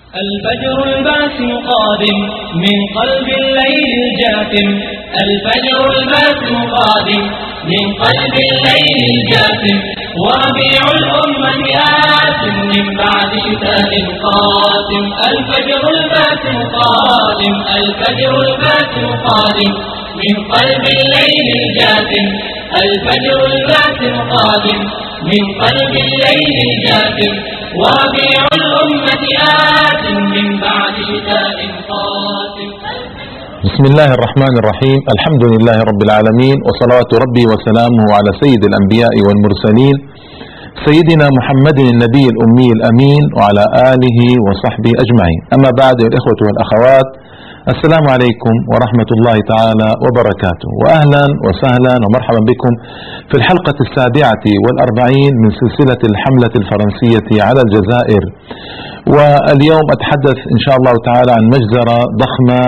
الفجر الباسم قادم من قلب الليل الجاثم. الفجر الباسم قادم من قلب الليل الجاثم. وربيع الأمة آت من بعد شتاء قاتم. الفجر الباسم قادم. الفجر الباسم قادم من قلب الليل الجاثم. الفجر الباسم قادم من قلب الليل الجاثم. وربيع الأمة آت من بعد شتاء قاتم. بسم الله الرحمن الرحيم. الحمد لله رب العالمين، وصلوات ربي وسلامه على سيد الأنبياء والمرسلين سيدنا محمد النبي الأمي الأمين وعلى آله وصحبه أجمعين. أما بعد، الإخوة والأخوات، السلام عليكم ورحمة الله تعالى وبركاته، وأهلا وسهلا ومرحبا بكم في الحلقة 47 من سلسلة الحملة الفرنسية على الجزائر. واليوم أتحدث إن شاء الله تعالى عن مجزرة ضخمة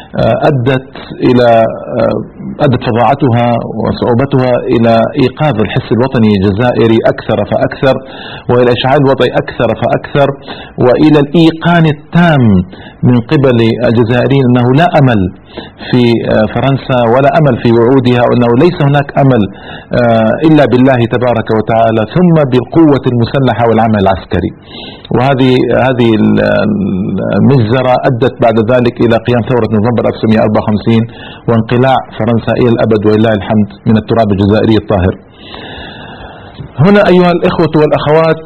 أدت فظاعتها وصعوبتها إلى إيقاظ الحس الوطني الجزائري أكثر فأكثر، وإلى إشعال الوضع أكثر فأكثر، وإلى الإيقان التام من قبل الجزائريين أنه لا أمل في فرنسا ولا أمل في وعودها، وأنه ليس هناك أمل إلا بالله تبارك وتعالى، ثم بالقوة المسلحة والعمل العسكري. وهذه المجزرة أدت بعد ذلك إلى قيام ثورة نوفمبر 1954 وانقلاع فرنسا إلى الأبد ولله الحمد من التراب الجزائري الطاهر. هنا أيها الإخوة والأخوات،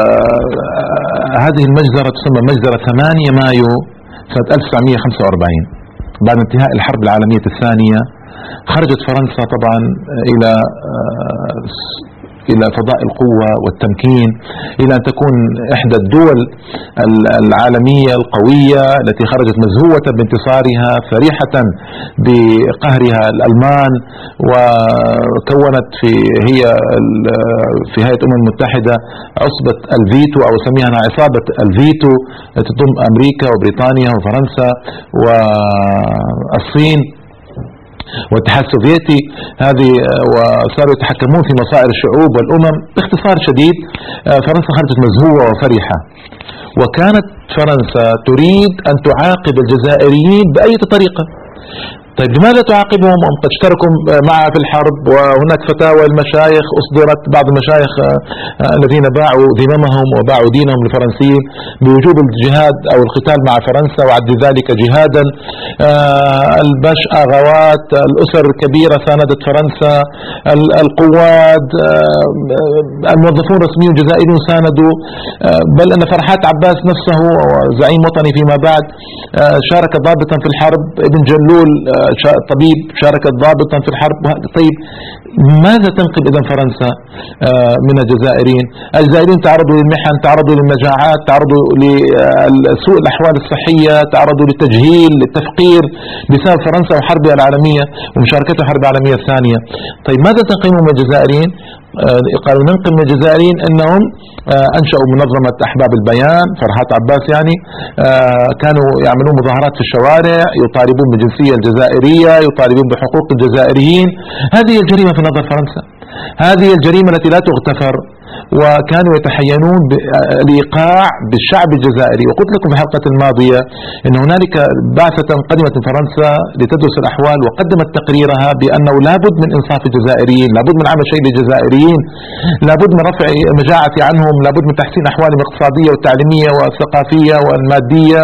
هذه المجزرة تسمى مجزرة 8 مايو سنة 1945. بعد انتهاء الحرب العالمية الثانية خرجت فرنسا طبعا إلى فضاء القوة والتمكين، إلى أن تكون إحدى الدول العالمية القوية التي خرجت مزهوة بانتصارها، فرحة بقهرها الألمان، وكونت هي في هيئة الأمم المتحدة عصبة الفيتو، أو سميها عصابة الفيتو، تضم أمريكا وبريطانيا وفرنسا والصين والاتحاد السوفيتي. هذه وصاروا يتحكمون في مصائر الشعوب والأمم. باختصار شديد، فرنسا خرجت مزهوة وفرحة، وكانت فرنسا تريد أن تعاقب الجزائريين بأي طريقة. طيب، لماذا تعاقبهم وهم قد اشتركوا معها في الحرب؟ وهناك فتاوى المشايخ أصدرت، بعض المشايخ الذين باعوا ذممهم وباعوا دينهم للفرنسيين بوجوب الجهاد أو القتال مع فرنسا وعد ذلك جهادا. الباش آغوات، الأسر الكبيرة ساندت فرنسا، القواد، الموظفون الرسميون الجزائريون ساندوا، بل أن فرحات عباس نفسه زعيم وطني فيما بعد شارك ضابطا في الحرب، ابن جلول طبيب شارك ضابطا في الحرب. طيب، ماذا تنقل إذن فرنسا من الجزائريين؟ الجزائريين تعرضوا للمحن، تعرضوا للمجاعات، تعرضوا لسوء الأحوال الصحية، تعرضوا للتجهيل، للتفقير بسبب فرنسا وحربها العالمية ومشاركتها في الحرب العالمية الثانية. طيب، ماذا تنقلون من الجزائريين؟ قالوا ننقل من الجزائريين أنهم أنشأوا منظمة أحباب البيان، فرحات عباس يعني، كانوا يعملون مظاهرات في الشوارع يطالبون بالجنسية الجزائرية، يطالبون بحقوق الجزائريين. هذه الجريمة في نظر فرنسا، هذه الجريمة التي لا تغتفر، وكانوا يتحينون بالإيقاع بالشعب الجزائري. وقلت لكم في الحلقة الماضية أن هنالك بعثة قدمت من فرنسا لتدرس الأحوال، وقدمت تقريرها بأنه لابد من إنصاف الجزائريين، لابد من عمل شيء للجزائريين، لابد من رفع المجاعة عنهم، لابد من تحسين أحوالهم الاقتصادية والتعليمية والثقافية والمادية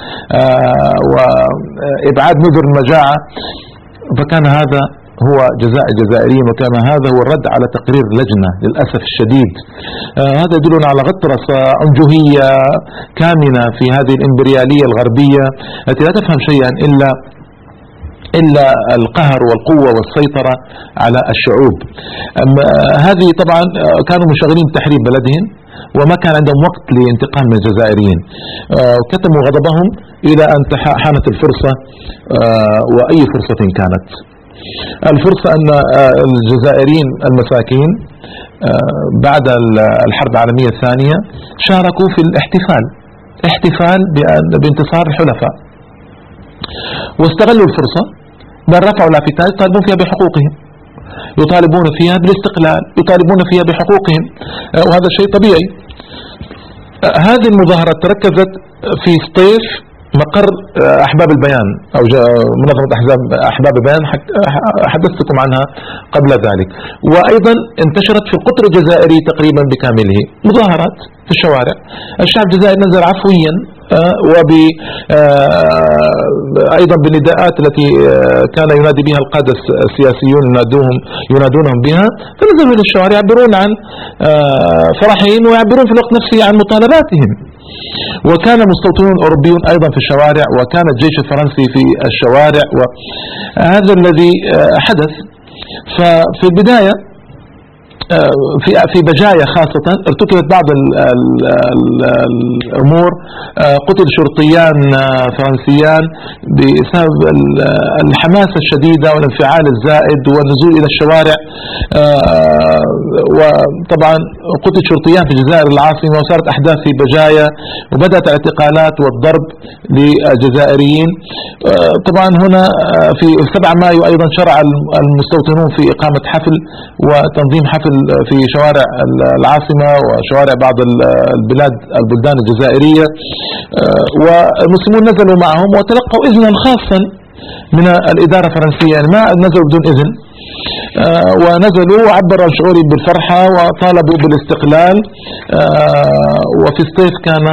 وإبعاد نذر المجاعة. فكان هذا هو جزاء الجزائريين، وكان هذا هو الرد على تقرير لجنة للأسف الشديد. هذا يدلنا على غطرسة أنجهية كامنة في هذه الإمبريالية الغربية التي لا تفهم شيئا إلا القهر والقوة والسيطرة على الشعوب. هذه طبعا كانوا منشغلين بتحرير بلدهم، وما كان عندهم وقت لانتقام من الجزائريين، كتموا غضبهم إلى أن حانت الفرصة، وأي فرصة كانت. الفرصة أن الجزائريين المساكين بعد الحرب العالمية الثانية شاركوا في الاحتفال بانتصار الحلفاء، واستغلوا الفرصة بل رفعوا لافتات يطالبون فيها بحقوقهم، يطالبون فيها بالاستقلال، يطالبون فيها بحقوقهم، وهذا شيء طبيعي. هذه المظاهرات تركزت في سطيف مقر أحباب البيان أو منظمة أحباب البيان، حدثتكم عنها قبل ذلك. وأيضا انتشرت في القطر الجزائري تقريبا بكامله مظاهرات في الشوارع. الشعب الجزائري نزل عفويا أيضا بالنداءات التي كان ينادي بها القادة السياسيون ينادونهم بها، فنزلوا إلى الشوارع يعبرون عن فرحهم ويعبرون في الوقت نفسه عن مطالباتهم. وكان مستوطنون أوروبيون أيضا في الشوارع، وكان الجيش الفرنسي في الشوارع، وهذا الذي حدث. ففي البداية في بجاية خاصة ارتكبت بعض الأمور، قتل شرطيان فرنسيان بسبب الحماسة الشديدة والانفعال الزائد والنزول إلى الشوارع. وطبعا قتل شرطيان في الجزائر العاصمة، وصارت أحداث في بجاية، وبدأت الاعتقالات والضرب للجزائريين. طبعا هنا في 7 مايو أيضا شرع المستوطنون في إقامة حفل وتنظيم حفل في شوارع العاصمة وشوارع بعض البلدان الجزائرية، والمسلمون نزلوا معهم وتلقوا إذنا خاصا من الإدارة الفرنسية، يعني ما نزلوا بدون إذن، ونزلوا وعبروا عن شعورهم بالفرحة وطالبوا بالاستقلال. وفي سطيف كان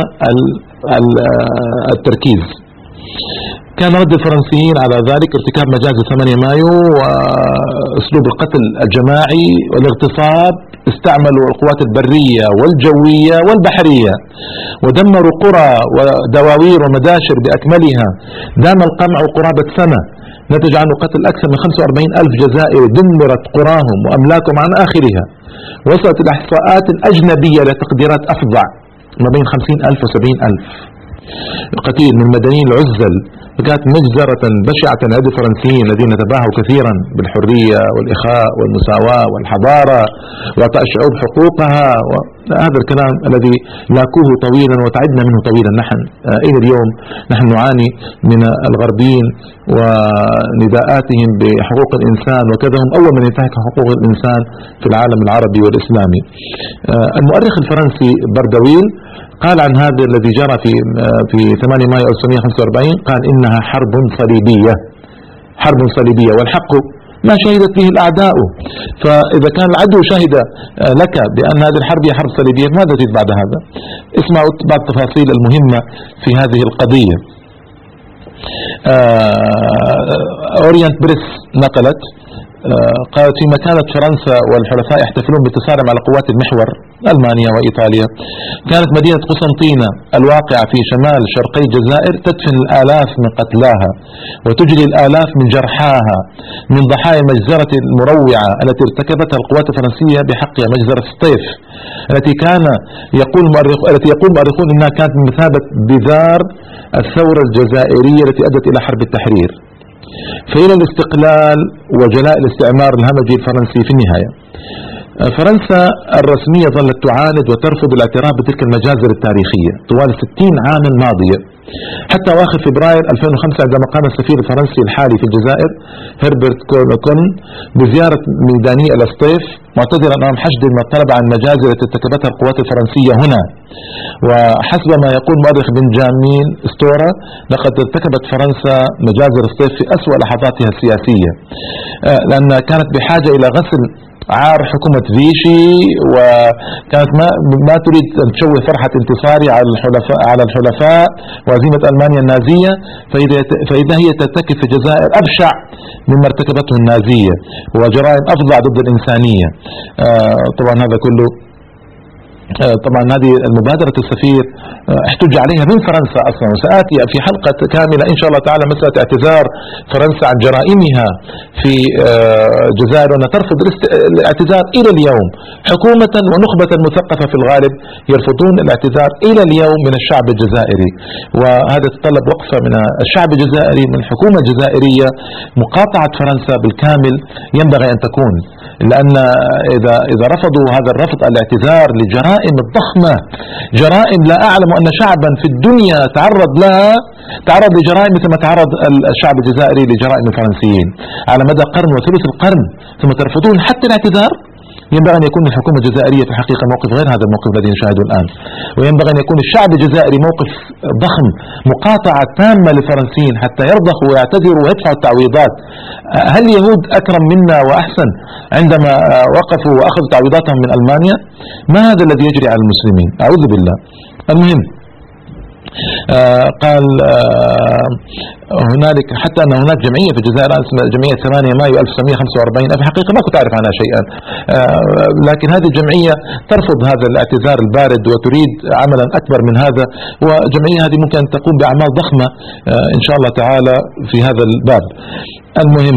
التركيز. كان رد الفرنسيين على ذلك ارتكاب مجازر 8 مايو واسلوب القتل الجماعي والاغتصاب. استعملوا القوات البرية والجوية والبحرية، ودمروا قرى ودواوير ومداشر بأكملها. دام القمع قرابة سنة، نتج عنه قتل أكثر من 45 ألف جزائري. دمرت قراهم وأملاكهم عن آخرها. وصلت الإحصاءات الأجنبية لتقديرات أفظع، ما بين 50 ألف و70 ألف قتيل من مدنيين العزل. فكانت مجزرة بشعة لدى الفرنسيين الذين تباهوا كثيرا بالحرية والإخاء والمساواة والحضارة وإعطاء الشعوب حقوقها. وهذا الكلام الذي لاكوه طويلا وتعبنا منه طويلا. نحن إلى اليوم نحن نعاني من الغربيين ونداءاتهم بحقوق الإنسان، وكذا هم أول من ينتهك حقوق الإنسان في العالم العربي والإسلامي. المؤرخ الفرنسي بردويل قال عن هذا الذي جرى في 8 مايو 1945، قال إنها حرب صليبية، حرب صليبية، والحق ما شهدت به الأعداء. فإذا كان العدو شهد لك بأن هذه الحرب هي حرب صليبية، ماذا تريد بعد هذا؟ اسمعوا بعض التفاصيل المهمة في هذه القضية. أورينت بريس نقلت، قالت فيما كانت فرنسا والحلفاء يحتفلون بانتصارهم على قوات المحور ألمانيا وإيطاليا، كانت مدينة قسنطينة الواقعة في شمال شرقي الجزائر تدفن الآلاف من قتلاها وتجلي الآلاف من جرحاها من ضحايا المجزرة المروعة التي ارتكبتها القوات الفرنسية بحقها، مجزرة سطيف التي يقول مؤرخون إنها كانت بمثابة بذار الثورة الجزائرية التي أدت إلى حرب التحرير. فإلى الاستقلال وجلاء الاستعمار الهمجي الفرنسي في النهاية. فرنسا الرسمية ظلت تعاند وترفض الاعتراف بتلك المجازر التاريخية طوال 60 عاما الماضية، حتى أواخر فبراير 2005 عندما قام السفير الفرنسي الحالي في الجزائر هربرت كولوكون بزيارة ميدانية الاسطيف معتذرا أمام حشد ما طلب عن المجازر التي ارتكبتها القوات الفرنسية هنا. وحسب ما يقول مؤرخ بنجامين ستورا، لقد ارتكبت فرنسا مجازر الصيف في أسوأ لحظاتها السياسية، لأن كانت بحاجة إلى غسل عار حكومة فيشي، وكانت ما تريد أن تشوه فرحة انتصاري على الحلفاء وهزيمة ألمانيا النازية، فإذا هي ترتكب في الجزائر أبشع مما ارتكبته النازية وجرائم أفظع ضد الإنسانية. طبعا هذا كله طبعا هذه المبادرة السفير احتج عليها من فرنسا أصلا، وسآتي في حلقة كاملة إن شاء الله تعالى مسألة اعتذار فرنسا عن جرائمها في الجزائر، وأنها ترفض الاعتذار إلى اليوم. حكومة ونخبة مثقفة في الغالب يرفضون الاعتذار إلى اليوم من الشعب الجزائري، وهذا يتطلب وقفة من الشعب الجزائري من الحكومة الجزائرية. مقاطعة فرنسا بالكامل ينبغي أن تكون، لأن إذا رفضوا هذا الرفض الاعتذار لجرائم الضخمة، جرائم لا أعلم أن شعبا في الدنيا تعرض لجرائم مثل ما تعرض الشعب الجزائري لجرائم الفرنسيين على مدى قرن وثلث القرن، ثم ترفضون حتى الاعتذار. ينبغي أن يكون الحكومة الجزائرية في الحقيقة موقف غير هذا الموقف الذي نشاهده الآن، وينبغي أن يكون الشعب الجزائري موقف ضخم، مقاطعة تامة للفرنسيين حتى يرضخوا ويعتذروا ويدفعوا التعويضات. هل اليهود أكرم منا وأحسن عندما وقفوا وأخذوا تعويضاتهم من ألمانيا؟ ما هذا الذي يجري على المسلمين؟ أعوذ بالله. المهم قال هنالك حتى أن هناك جمعية في الجزائر اسمها جمعية 8 مايو 1945. في الحقيقة ما كنت أعرف عنها شيئا، لكن هذه الجمعية ترفض هذا الاعتذار البارد وتريد عملا أكبر من هذا، وجمعية هذه ممكن أن تقوم بأعمال ضخمة إن شاء الله تعالى في هذا الباب. المهم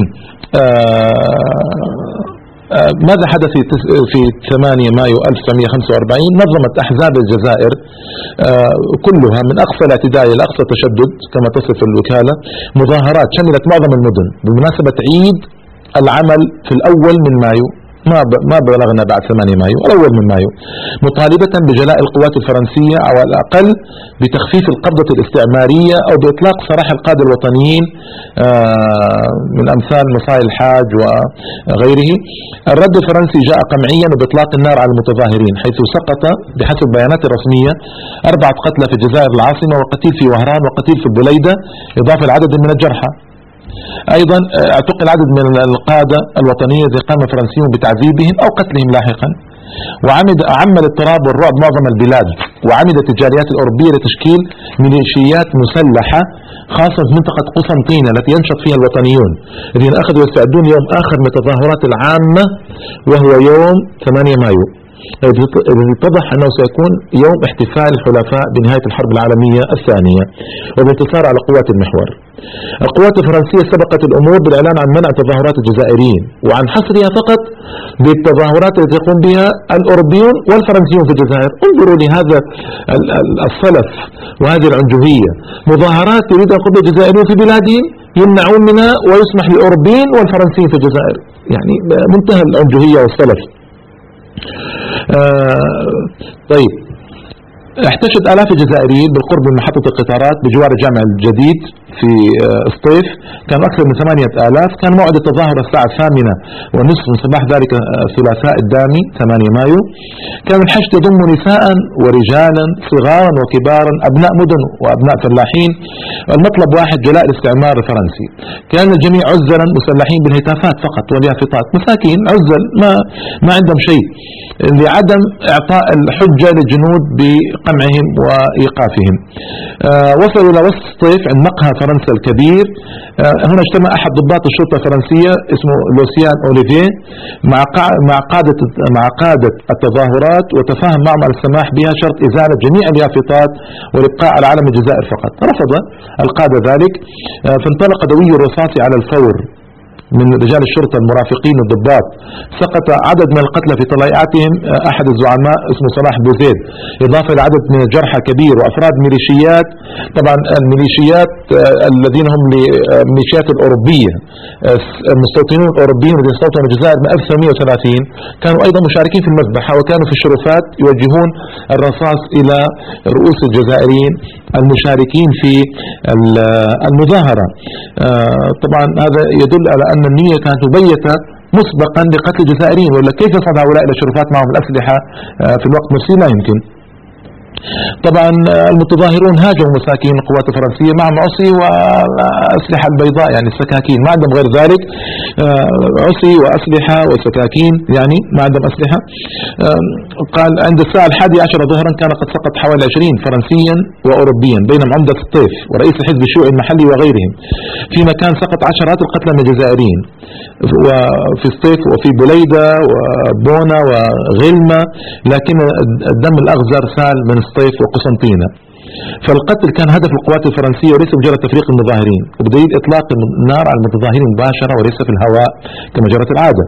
ماذا حدث في 8 مايو 1945؟ نظمت أحزاب الجزائر كلها من أقصى الاعتداء إلى أقصى التشدد كما تصف الوكالة مظاهرات شملت معظم المدن بمناسبة عيد العمل في الأول من مايو، ما بلغنا بعد 8 مايو، الأول من مايو، مطالبة بجلاء القوات الفرنسية أو على الأقل بتخفيف القبضة الاستعمارية أو بإطلاق سراح القادة الوطنيين من أمثال مصاي الحاج وغيره. الرد الفرنسي جاء قمعيا بإطلاق النار على المتظاهرين، حيث سقط بحسب بيانات رسمية 4 قتلى في الجزائر العاصمة وقتيل في وهران وقتيل في بوليدة، إضافة لعدد من الجرحى. أيضا اعتقل عدد من القادة الوطنية الذين قام الفرنسيون بتعذيبهم أو قتلهم لاحقا. وعم الاضطراب والرعب معظم البلاد، وعمدت الجاليات الأوروبية لتشكيل ميليشيات مسلحة خاصة في منطقة قسنطينة التي ينشط فيها الوطنيون الذين أخذوا يستعدون يوم آخر من التظاهرات العامة وهو يوم 8 مايو، اتضح أنه سيكون يوم احتفال الحلفاء بنهاية الحرب العالمية الثانية وبانتصار على قوات المحور. القوات الفرنسية سبقت الأمور بالإعلان عن منع تظاهرات الجزائريين وعن حصرها فقط بالتظاهرات التي يقوم بها الأوروبيون والفرنسيون في الجزائر. انظروا لهذا الصلف وهذه العنجهية، مظاهرات يريد أن يقوم الجزائريون في بلادهم يمنعون منها ويسمح للأوروبيين والفرنسيين في الجزائر، يعني منتهى العنجهية والصلف. طيب، احتشد آلاف الجزائريين بالقرب من محطة القطارات بجوار الجامع الجديد في سطيف، كانوا أكثر من 8000. كان موعد التظاهر الساعة 8:30 من صباح ذلك الثلاثاء الدامي 8 مايو. كان الحشد يضم نساء ورجالا صغارا وكبارا، أبناء مدن وأبناء فلاحين، المطلب واحد: جلاء الاستعمار الفرنسي. كان الجميع عزلا مسلحين بالهتافات فقط واليافطات، مساكين عزل ما عندهم شيء، لعدم إعطاء الحجة للجنود بقمعهم وإيقافهم. وصلوا إلى وسط سطيف عند مقهى فرنسا الكبير. هنا اجتمع أحد ضباط الشرطة الفرنسية اسمه لوسيان أوليفيه مع قادة التظاهرات، وتفاهم معهم على السماح بها شرط إزالة جميع اليافطات والإبقاء على علم الجزائر فقط. رفض القادة ذلك، فانطلق دوي الرصاص على الفور من رجال الشرطة المرافقين والضباط. سقط عدد من القتلى في طليعتهم أحد الزعماء اسمه صلاح بوزيد، إضافة إلى عدد من الجرحى كبير، وأفراد ميليشيات. طبعا الميليشيات الذين هم الميليشيات الأوروبية، المستوطنون الأوروبيين الذين استوطنوا الجزائر من 1930 كانوا أيضا مشاركين في المذبحة، وكانوا في الشرفات يوجهون الرصاص إلى رؤوس الجزائريين المشاركين في المظاهرة. طبعا هذا يدل على أن النية كانت مبيتة مسبقا لقتل الجزائريين، ولا كيف يصعد هؤلاء إلى الشرفات معهم الأسلحة في الوقت نفسه؟ لا يمكن. طبعا المتظاهرون هاجموا مساكين القوات الفرنسية مع عصي وأسلحة البيضاء، يعني السكاكين، ما عندهم غير ذلك، عصي وأسلحة وسكاكين، يعني ما عندهم أسلحة. قال عند الساعة 11 ظهرا كان قد سقط حوالي 20 فرنسيا وأوروبيا، بينهم عمدة الطيف ورئيس الحزب الشيوعي المحلي وغيرهم، في مكان سقط عشرات القتلى من الجزائريين وفي سطيف وفي بوليدة وبونا وغلمة، لكن الدم الأغزر سال من سطيف وقسنطينة. فالقتل كان هدف القوات الفرنسية وليس مجرد تفريق المظاهرين، وبدليل إطلاق النار على المتظاهرين مباشرة وليس في الهواء كما جرت العادة.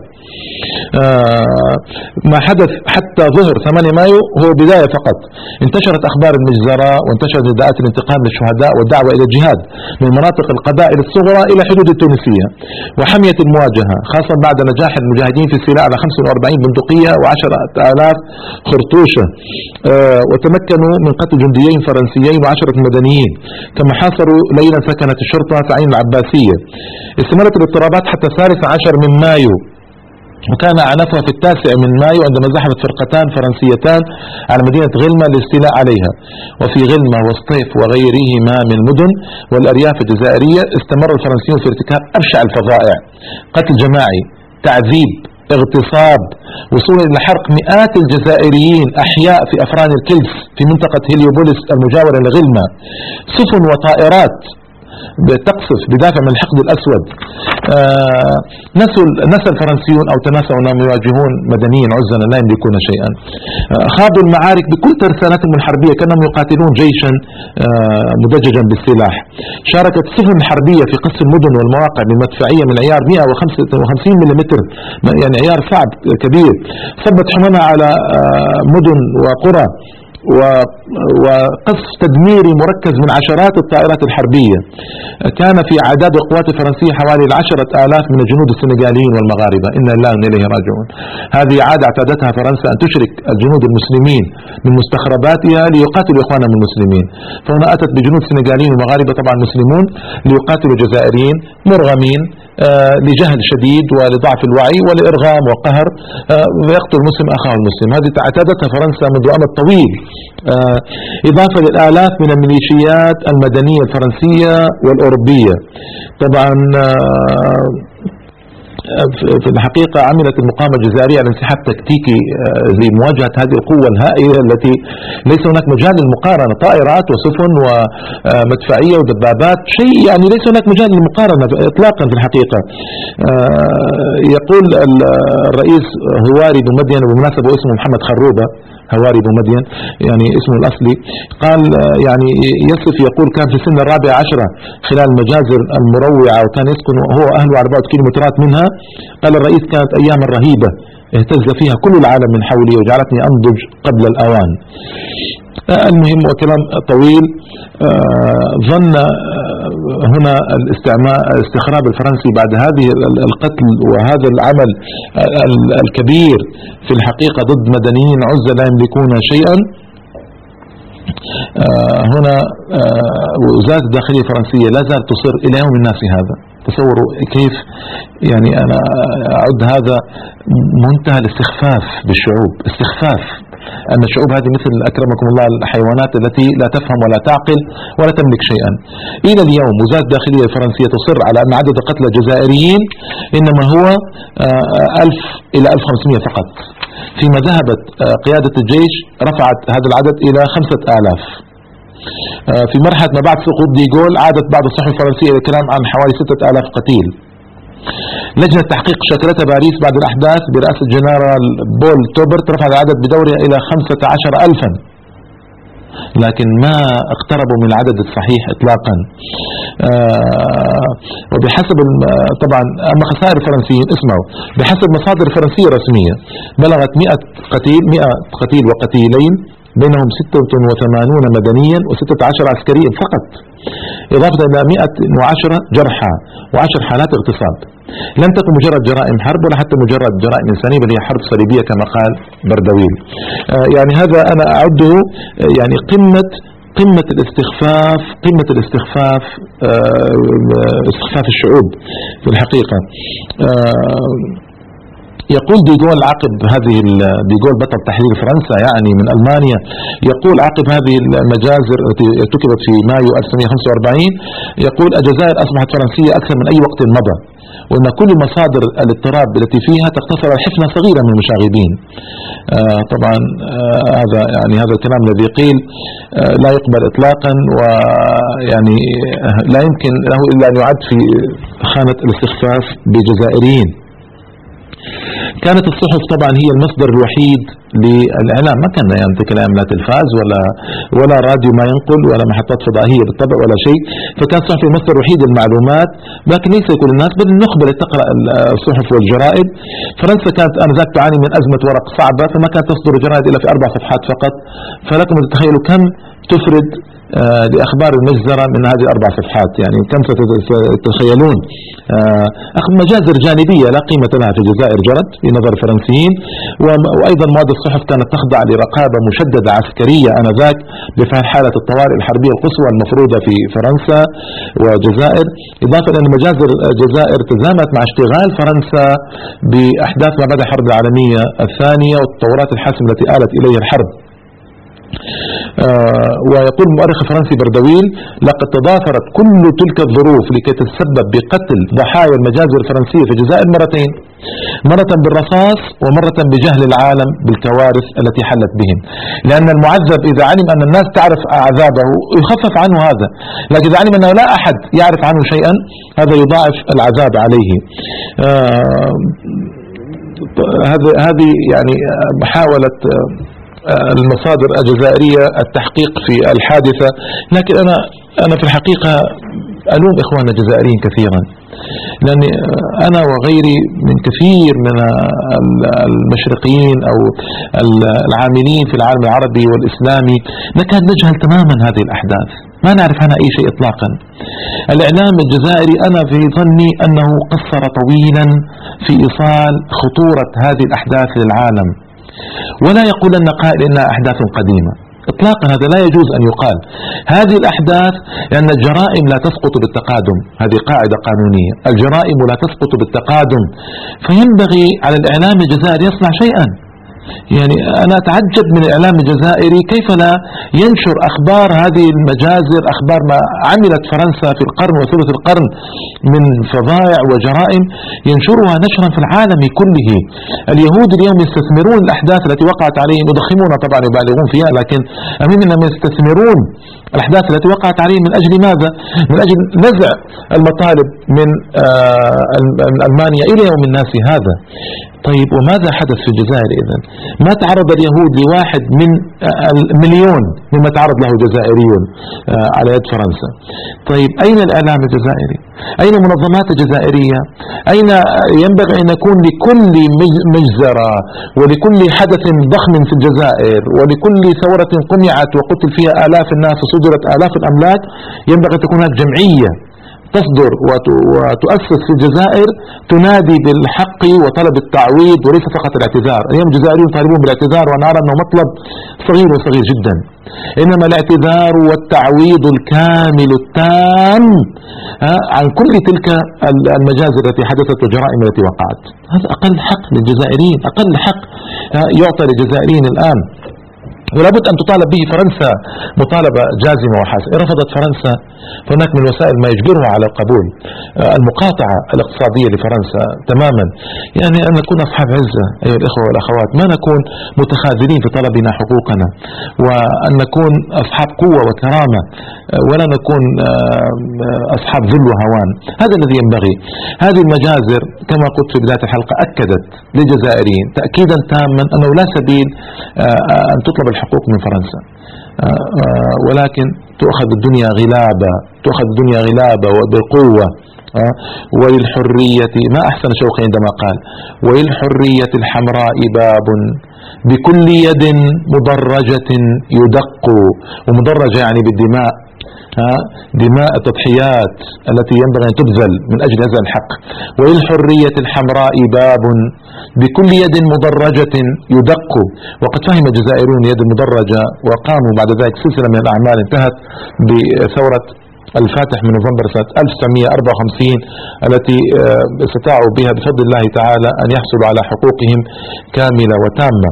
ما حدث حتى ظهر 8 مايو هو بداية فقط. انتشرت أخبار المجزرة وانتشرت نداءات الانتقام للشهداء والدعوة إلى الجهاد من مناطق القبائل الصغرى إلى حدود التونسية، وحمية المواجهة خاصة بعد نجاح المجاهدين في السلاح على 45 بندقية و10,000 خرطوشة، وتمكنوا من قتل جنديين فرنسيين و10 مدنيين، كما حاصروا ليلا سكنة الشرطة في عين العباسية. استمرت الاضطرابات حتى 13 من مايو وكان أعنفها في 9 من مايو عندما زحفت فرقتان فرنسيتان على مدينة غلمة للاستيلاء عليها. وفي غلمة وسطيف وغيرهما من المدن والأرياف الجزائرية استمر الفرنسيون في ارتكاب أبشع الفظائع: قتل جماعي، تعذيب، اغتصاب، وصولا إلى حرق مئات الجزائريين أحياء في أفران الكلس في منطقة هيليوبوليس المجاورة لغلمة. سفن وطائرات بتقصف بدافع من الحقد الأسود. نسى الفرنسيون أو تناسوا أنهم يواجهون مدنيين عزلا لا يملكون شيئا. خاضوا المعارك بكل ترسانتهم الحربية كأنهم يقاتلون جيشا مدججا بالسلاح. شاركت سفن حربية في قصف المدن والمواقع بمدفعية من عيار 155 ملم، يعني عيار صعب كبير. صبت حمامها على مدن وقرى وقصف تدميري مركز من عشرات الطائرات الحربية. كان في أعداد القوات الفرنسية حوالي 10,000 من الجنود السنغاليين والمغاربة. إنا لله وإنا إليه راجعون. هذه عادة اعتادتها فرنسا أن تشرك الجنود المسلمين من مستخرباتها ليقاتلوا إخوانهم المسلمين. فهنا أتت بجنود سنغاليين ومغاربة طبعا مسلمون ليقاتلوا جزائريين مرغمين لجهل شديد ولضعف الوعي ولإرغام وقهر، ويقتل المسلم أخاه المسلم. هذه اعتادتها فرنسا منذ أمد طويل، إضافة للآلاف من الميليشيات المدنية الفرنسية والأوروبية. طبعا في الحقيقة عملت المقاومة الجزائرية على انسحاب تكتيكي لمواجهة هذه القوة الهائلة التي ليس هناك مجال للمقارنة، طائرات وسفن ومدفعية ودبابات، شيء يعني ليس هناك مجال للمقارنة إطلاقا في الحقيقة. يقول الرئيس هواري بومدين، وبمناسبة اسمه محمد خروبة، هواري بومدين يعني اسمه الأصلي، قال يعني يصف، يقول كان في سن 14 خلال المجازر المروعة وكان يسكن هو أهله على بعد كيلومترات منها. قال الرئيس كانت أيام رهيبة اهتز فيها كل العالم من حولي وجعلتني أنضج قبل الأوان. المهم وكلام طويل. ظن هنا الاستخراب الفرنسي بعد هذه القتل وهذا العمل الكبير في الحقيقة ضد مدنيين عزة لا يملكون شيئا. هنا وزارة الداخلية الفرنسية لا زالت تصر إلى يوم الناس هذا. تصوروا كيف، يعني أنا أعد هذا منتهى الاستخفاف بالشعوب، استخفاف أن الشعوب هذه مثل أكرمكم الله الحيوانات التي لا تفهم ولا تعقل ولا تملك شيئا. إلى اليوم وزارة الداخلية الفرنسية تصر على أن عدد قتلى الجزائريين إنما هو 1000 إلى 1500 فقط، فيما ذهبت قيادة الجيش رفعت هذا العدد إلى 5000. في مرحلة ما بعد سقوط ديغول عادت بعض الصحف الفرنسية إلى الكلام عن حوالي 6000 قتيل. لجنة تحقيق شكلتها باريس بعد الأحداث برئاسة الجنرال بول توبرت رفع العدد بدورها إلى 15,000، لكن ما اقتربوا من العدد الصحيح إطلاقا. وبحسب طبعا أما خسائر الفرنسيين، اسمعوا، بحسب مصادر فرنسية رسمية بلغت 100 قتيل وقتيلين، بينهم 86 مدنيا و16 عسكريا فقط، إضافة إلى 110 جرحى و10 حالات اغتصاب. لم تكن مجرد جرائم حرب ولا حتى مجرد جرائم إنسانية، بل هي حرب صليبية كما قال بردويل. يعني هذا أنا أعده يعني قمة الاستخفاف، استخفاف الشعوب في الحقيقة. يقول ديغول عقب هذه ديغول بطل تحرير فرنسا يعني من ألمانيا، يقول عقب هذه المجازر التي ارتكبت في مايو 1945، يقول الجزائر أصبحت فرنسية أكثر من أي وقت مضى، وأن كل مصادر الاضطراب التي فيها تقتصر على حفنة صغيرة من المشاغبين. طبعا هذا الكلام الذي قيل لا يقبل إطلاقا، ويعني لا يمكن له إلا أن يعد في خانة الاستخفاف بجزائريين. كانت الصحف طبعا هي المصدر الوحيد للإعلام، ما كان يعني كلام لا تلفاز ولا راديو ما ينقل ولا محطات فضائية بالطبع ولا شيء، فكان الصحف المصدر الوحيد للمعلومات، لكن ليس كل الناس بل النخبة اللي تقرأ الصحف والجرائد. فرنسا كانت آنذاك تعاني من أزمة ورق صعبة، فما كانت تصدر الجرائد إلا في 4 صفحات فقط، فلكم تتخيلوا كم تفرد لأخبار المجزرة من هذه 4 صفحات. يعني كم ستتخيلون مجازر جانبية لا قيمة لها في الجزائر جرت في نظر الفرنسيين. وأيضا مواد الصحف كانت تخضع لرقابة مشددة عسكرية آنذاك بفعل حالة الطوارئ الحربية القصوى المفروضة في فرنسا والجزائر، إضافة إلى أن مجازر الجزائر تزامت مع اشتغال فرنسا بأحداث ما بعد الحرب العالمية الثانية والتطورات الحاسمة التي آلت إليها الحرب. ويقول المؤرخ الفرنسي بردويل: لقد تضافرت كل تلك الظروف لكي تتسبب بقتل ضحايا المجازر الفرنسية في الجزائر مرتين، مرة بالرصاص ومرة بجهل العالم بالكوارث التي حلت بهم. لأن المعذب إذا علم أن الناس تعرف عذابه يخفف عنه هذا، لكن إذا علم أنه لا أحد يعرف عنه شيئا هذا يضاعف العذاب عليه. هذه يعني محاولة المصادر الجزائرية التحقيق في الحادثة. لكن أنا في الحقيقة ألوم إخواننا الجزائريين كثيرا، لأني أنا وغيري من كثير من المشرقيين أو العاملين في العالم العربي والإسلامي نكاد نجهل تماما هذه الأحداث، ما نعرف عنها أي شيء إطلاقا. الإعلام الجزائري أنا في ظني أنه قصر طويلا في إيصال خطورة هذه الأحداث للعالم، ولا يقول لنا قائل إنها أحداث قديمة إطلاقا، هذا لا يجوز أن يقال. هذه الأحداث لأن الجرائم لا تسقط بالتقادم، هذه قاعدة قانونية، الجرائم لا تسقط بالتقادم، فينبغي على الإعلام الجزائري يصنع شيئا. يعني أنا أتعجب من الإعلام الجزائري كيف لا ينشر أخبار هذه المجازر، أخبار ما عملت فرنسا في القرن وثلث القرن من فظائع وجرائم، ينشرها نشرا في العالم كله. اليهود اليوم يستثمرون الأحداث التي وقعت عليهم، يضخمون طبعا يبالغون فيها، لكن المهم أنهم يستثمرون الأحداث التي وقعت عليهم من أجل ماذا؟ من أجل نزع المطالب من ألمانيا إلى يوم الناس هذا. طيب وماذا حدث في الجزائر إذن؟ ما تعرض اليهود لواحد من المليون مما تعرض له جزائريون على يد فرنسا. طيب أين الإعلام الجزائري؟ أين المنظمات الجزائرية؟ أين ينبغي أن يكون لكل مجزرة ولكل حدث ضخم في الجزائر ولكل ثورة قمعت وقتل فيها آلاف الناس وصدرت آلاف الأملاك، ينبغي أن تكون هناك جمعية تصدر وتؤسس في الجزائر تنادي بالحق وطلب التعويض وليس فقط الاعتذار. اليوم الجزائريون يطالبون بالاعتذار وأنا أرى أنه مطلب صغير وصغير جدا، إنما الاعتذار والتعويض الكامل التام عن كل تلك المجازر التي حدثت والجرائم التي وقعت. هذا أقل حق للجزائريين، أقل حق يعطى للجزائريين الآن، ولا بد أن تطالب به فرنسا مطالبة جازمة وحاسمة. رفضت فرنسا، فهناك من وسائل ما يجبرها على القبول المقاطعة الاقتصادية لفرنسا تماما. يعني أن نكون أصحاب عزة أيها الإخوة والأخوات، ما نكون متخاذلين في طلبنا حقوقنا، وأن نكون أصحاب قوة وكرامة، ولا نكون أصحاب ذل وهوان. هذا الذي ينبغي. هذه المجازر كما قلت في بداية الحلقة أكدت للجزائريين تأكيدا تاما أنه لا سبيل أن تطلب الحقوق من فرنسا، ولكن تؤخذ الدنيا غلابة، تؤخذ الدنيا غلابة وبالقوة. وللحرية، ما أحسن شوقي عندما قال وللحرية الحمراء باب بكل يد مدرجة يدق، ومدرجة يعني بالدماء، دماء التضحيات التي ينبغي أن تبذل من أجل هذا الحق. وللحرية الحمراء باب بكل يد مدرجة يدق. وقد فهم الجزائريون يد المدرجة وقاموا بعد ذلك سلسلة من الأعمال انتهت بثورة الفاتح من نوفمبر سنة 1954 التي استطاعوا بها بفضل الله تعالى أن يحصلوا على حقوقهم كاملة وتامة.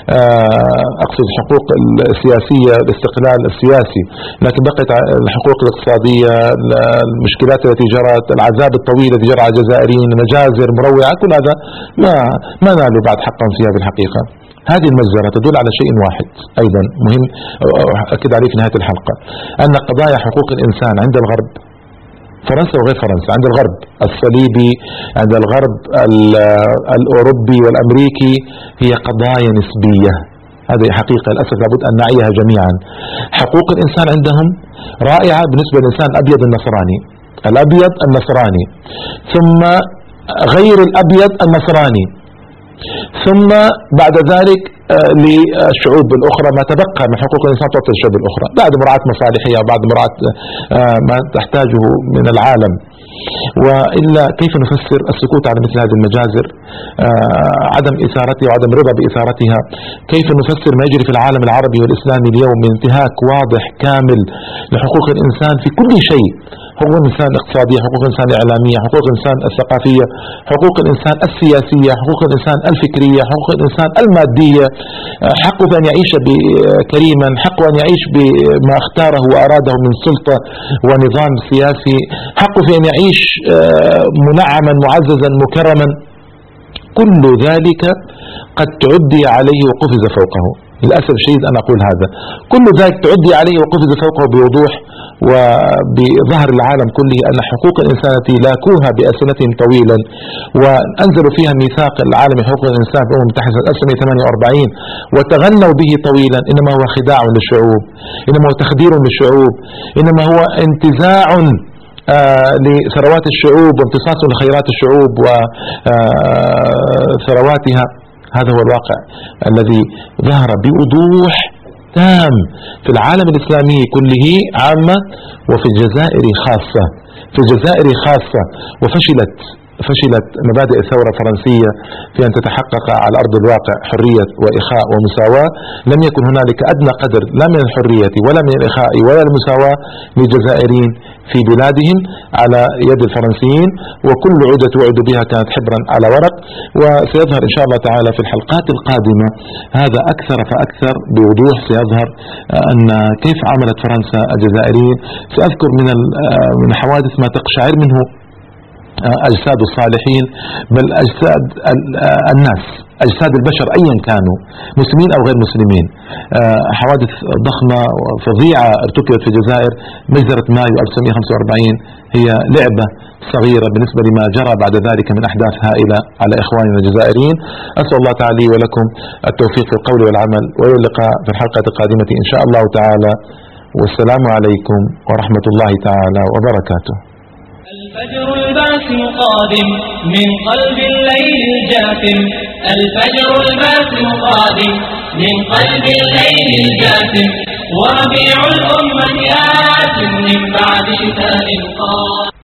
أقصد الحقوق السياسية، الاستقلال السياسي، لكن بقيت الحقوق الاقتصادية، المشكلات التي جرت، العذاب الطويل الذي جرى على الجزائريين، مجازر مروعة، كل هذا ما نالوا بعد حقا فيها بالحقيقة. هذه المجزرة تدل على شيء واحد أيضا مهم أكد عليه في نهاية الحلقة، أن قضايا حقوق الإنسان عند الغرب، فرنسا وغير فرنسا، عند الغرب الصليبي، عند الغرب الأوروبي والأمريكي، هي قضايا نسبية. هذه حقيقة للأسف لابد أن نعيها جميعا. حقوق الإنسان عندهم رائعة بالنسبة للإنسان الأبيض النصراني، الأبيض النصراني، ثم غير الأبيض النصراني، ثم بعد ذلك للشعوب الأخرى ما تبقى من حقوق الإنسان تعطي للشعوب الأخرى بعد مراعاة مصالحها وبعد مراعاة ما تحتاجه من العالم. وإلا كيف نفسر السكوت على مثل هذه المجازر، عدم إثارتها وعدم رضا بإثارتها؟ كيف نفسر ما يجري في العالم العربي والإسلامي اليوم من انتهاك واضح كامل لحقوق الإنسان في كل شيء؟ حقوق الإنسان الاقتصادية، حقوق الإنسان الإعلامية، حقوق الإنسان الثقافية، حقوق الإنسان السياسية، حقوق الإنسان الفكرية، حقوق الإنسان المادية، حقه أن يعيش كريما، حقه أن يعيش بما اختاره وأراده من سلطة ونظام سياسي، حقه في أن يعيش منعما معززا مكرما. كل ذلك قد تعدي عليه وقفز فوقه. للأسف الشديد أن أقول هذا، كل ذلك تعدي عليه وقفز فوقه بوضوح وبظهر العالم كله أن حقوق الإنسان التي لاكوها بألسنتهم طويلا وأنزلوا فيها ميثاق العالم حقوق الإنسان في الأمم المتحدة 1948 وتغنوا به طويلا، إنما هو خداع للشعوب، إنما هو تخدير للشعوب، إنما هو انتزاع لثروات الشعوب وامتصاص لخيرات الشعوب وثرواتها. هذا هو الواقع الذي ظهر بوضوح تام في العالم الإسلامي كله عامة وفي الجزائر خاصة. في الجزائر خاصة. وفشلت مبادئ الثورة الفرنسية في أن تتحقق على أرض الواقع حرية وإخاء ومساواة. لم يكن هنالك أدنى قدر لا من الحرية ولا من الإخاء ولا المساواة للجزائريين في بلادهم على يد الفرنسيين، وكل عودة توعد بها كانت حبرا على ورق. وسيظهر إن شاء الله تعالى في الحلقات القادمة هذا أكثر فأكثر بوضوح. سيظهر أن كيف عملت فرنسا الجزائريين. سأذكر من حوادث ما تقشعر منه أجساد الصالحين، بل أجساد الناس، أجساد البشر أيا كانوا مسلمين أو غير مسلمين. حوادث ضخمة وفظيعة ارتكبت في الجزائر. مجزرة مايو 1945 هي لعبة صغيرة بالنسبة لما جرى بعد ذلك من أحداث هائلة على إخواننا الجزائريين. أسأل الله تعالى لي ولكم التوفيق في القول والعمل، وإلى اللقاء في الحلقة القادمة إن شاء الله تعالى، والسلام عليكم ورحمة الله تعالى وبركاته. الفجر الباسم قادم من قلب الليل الجاثم، الفجر الباسم قادم من قلب الليل الجاثم، وربيع الأمة آت من بعد شتاء قادم.